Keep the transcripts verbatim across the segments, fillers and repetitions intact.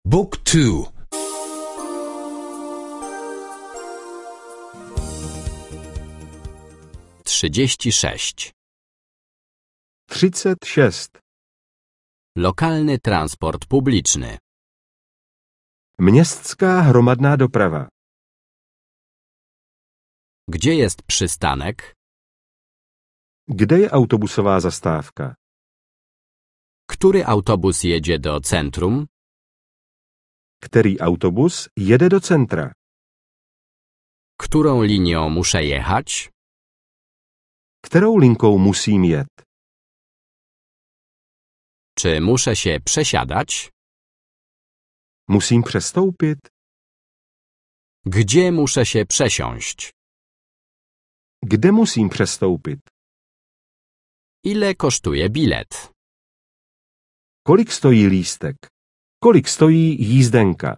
Book two. trzydzieści sześć. Třicet šest. Lokalny transport publiczny. Městská hromadná doprava. Gdzie jest przystanek? Kde je autobusová zastávka? Który autobus jedzie do centrum? Který autobus jede do centra? Którą linią muszę jechać? Kterou linkou musím jet? Czy muszę się przesiadać? Musím přestoupit? Gdzie muszę się przesiąść? Kde musím přestoupit? Ile kosztuje bilet? Kolik stojí lístek? Kolik stojí jízdenka?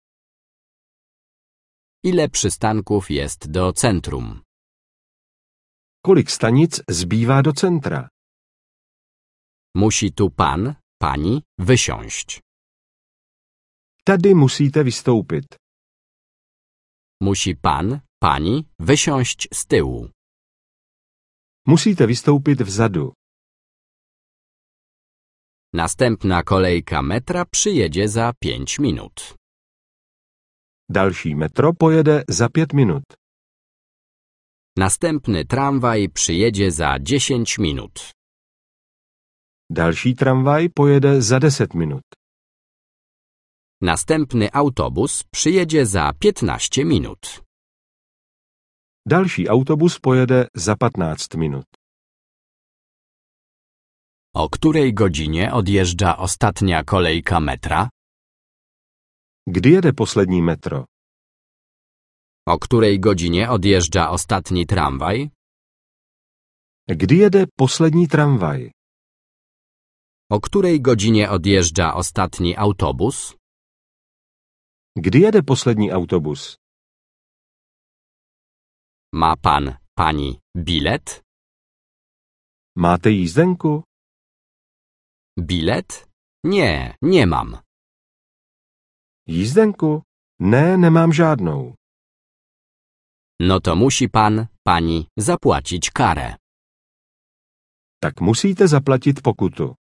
Ile przystanków jest do centrum? Kolik stanic zbývá do centra? Musi tu pan, pani wysiąść. Tady musíte vystoupit. Musi pan, pani wysiąść z tyłu. Musíte vystoupit vzadu. Następna kolejka metra przyjedzie za pięć minut. Další metro pojede za pět minut. Następny tramwaj przyjedzie za dziesięć minut. Další tramvaj pojede za deset minut. Następny autobus przyjedzie za piętnaście minut. Další autobus pojede za patnáct minut. O której godzinie odjeżdża ostatnia kolejka metra? Kdy jede poslední metro? O której godzinie odjeżdża ostatni tramwaj? Kdy jede poslední tramvaj? O której godzinie odjeżdża ostatni autobus? Kdy jede poslední autobus? Ma pan, pani bilet? Máte jízdenku? Bilet? Nie, nie mam. Jízdenku? Ne, nemám žádnou. No to musi pan, pani zapłacić karę. Tak musíte zaplatit pokutu.